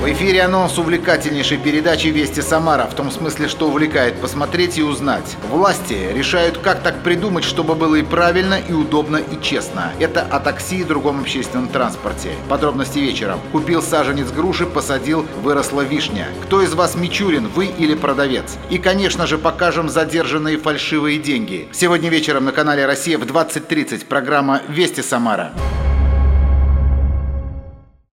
В эфире анонс увлекательнейшей передачи «Вести Самара», в том смысле, что увлекает посмотреть и узнать. Власти решают, как так придумать, чтобы было и правильно, и удобно, и честно. Это о такси и другом общественном транспорте. Подробности вечером. Купил саженец груши, посадил, выросла вишня. Кто из вас Мичурин, вы или продавец? И, конечно же, покажем задержанные фальшивые деньги. Сегодня вечером на канале «Россия» в 20:30 программа «Вести Самара».